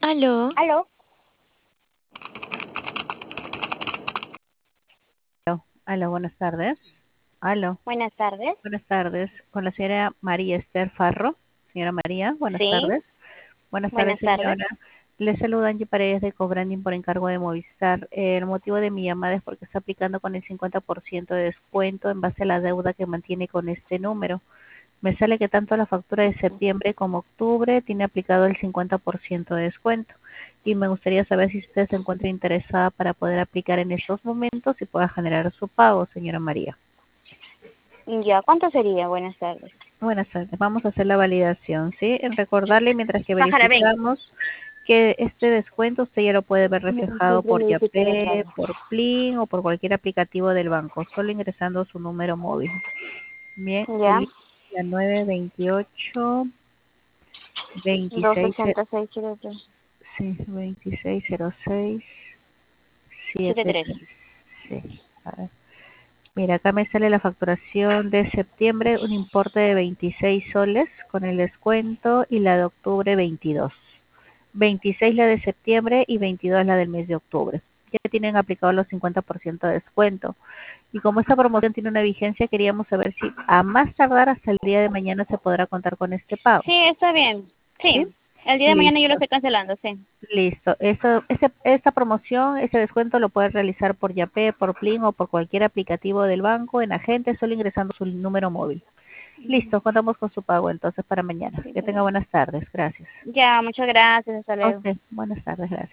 Aló, Aló, Aló, buenas tardes. Aló, buenas tardes. buenas tardes. Con la señora María Esther Farro. Señora María, buenas Sí, tardes. Buenas tardes, buenas tardes. señora. Le saluda Angie Paredes de Cobranding por encargo de Movistar. El motivo de mi llamada es porque está aplicando con el 50% de descuento en base a la deuda que mantiene con este número. Me sale que tanto la factura de septiembre como octubre tiene aplicado el 50% de descuento. Y me gustaría saber si usted se encuentra interesada para poder aplicar en estos momentos y pueda generar su pago, señora María. Ya, ¿cuánto sería? Buenas tardes. Buenas tardes. Vamos a hacer la validación, ¿sí? En recordarle mientras que Pájara, ven. verificamos que este descuento usted ya lo puede ver reflejado por Yapay, por Plin o por cualquier aplicativo del banco, solo ingresando su número móvil. Bien, Ya, el la 928 26 28603. sí, 2606 73. 73. Sí. A ver. Mira, acá me sale la facturación de septiembre, un importe de 26 soles con el descuento y la de octubre 22. 26 la de septiembre y 22 la del mes de octubre. Ya tienen aplicado los 50% de descuento. Y como esta promoción tiene una vigencia, queríamos saber si a más tardar hasta el día de mañana se podrá contar con este pago. Sí, está bien. ¿Sí? Sí, el día de mañana yo lo Listo. estoy cancelando, sí. Listo. Esta promoción, ese descuento lo puedes realizar por Yapay, por Plin o por cualquier aplicativo del banco en agente, solo ingresando su número móvil. Listo, contamos con su pago entonces para mañana. Sí, Que tenga buenas tardes. Gracias. ya, muchas gracias. Hasta luego. Ok, buenas tardes, gracias.